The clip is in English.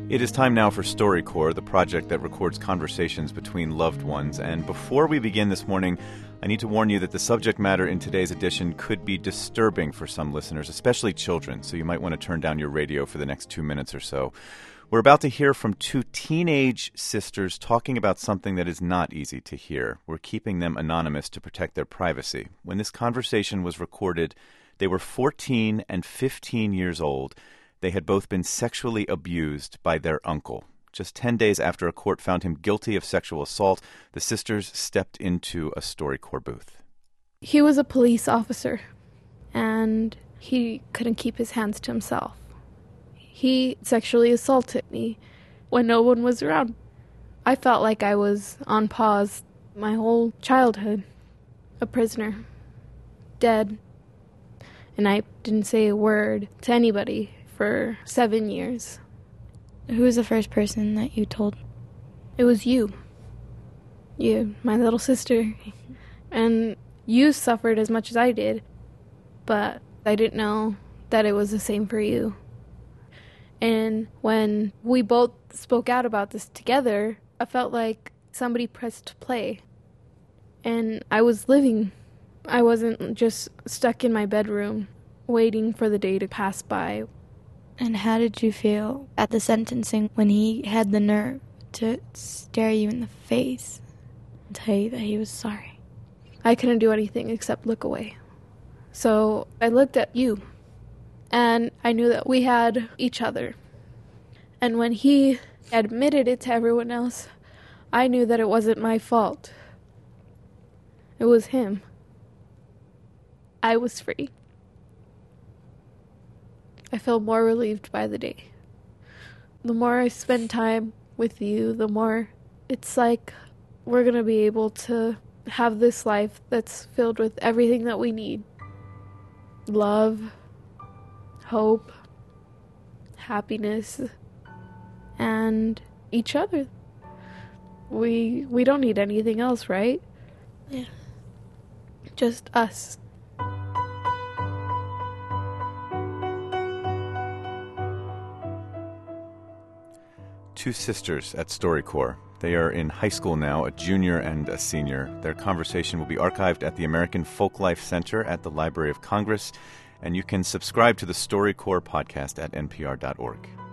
It is time now for StoryCorps, the project that records conversations between loved ones. And before we begin this morning, I need to warn you that the subject matter in today's edition could be disturbing for some listeners, especially children, so you might want to turn down your radio for the next 2 minutes or so. We're about to hear from two teenage sisters talking about something that is not easy to hear. We're keeping them anonymous to protect their privacy. When this conversation was recorded, they were 14 and 15 years old. They had both been sexually abused by their uncle. Just 10 days after a court found him guilty of sexual assault, the sisters stepped into a StoryCorps booth. He was a police officer, and he couldn't keep his hands to himself. He sexually assaulted me when no one was around. I felt like I was on pause my whole childhood, a prisoner, dead, and I didn't say a word to anybody for 7 years. Who was the first person that you told? It was you. You, my little sister. And you suffered as much as I did, but I didn't know that it was the same for you. And when we both spoke out about this together, I felt like somebody pressed play. And I was living. I wasn't just stuck in my bedroom waiting for the day to pass by. And how did you feel at the sentencing when he had the nerve to stare you in the face and tell you that he was sorry? I couldn't do anything except look away. So I looked at you, and I knew that we had each other. And when he admitted it to everyone else, I knew that it wasn't my fault. It was him. I was free. I feel more relieved by the day. The more I spend time with you, the more it's like we're going to be able to have this life that's filled with everything that we need. Love, hope, happiness, and each other. We don't need anything else, right? Yeah. Just us. Two sisters at StoryCorps. They are in high school now, a junior and a senior. Their conversation will be archived at the American Folklife Center at the Library of Congress, and you can subscribe to the StoryCorps podcast at npr.org.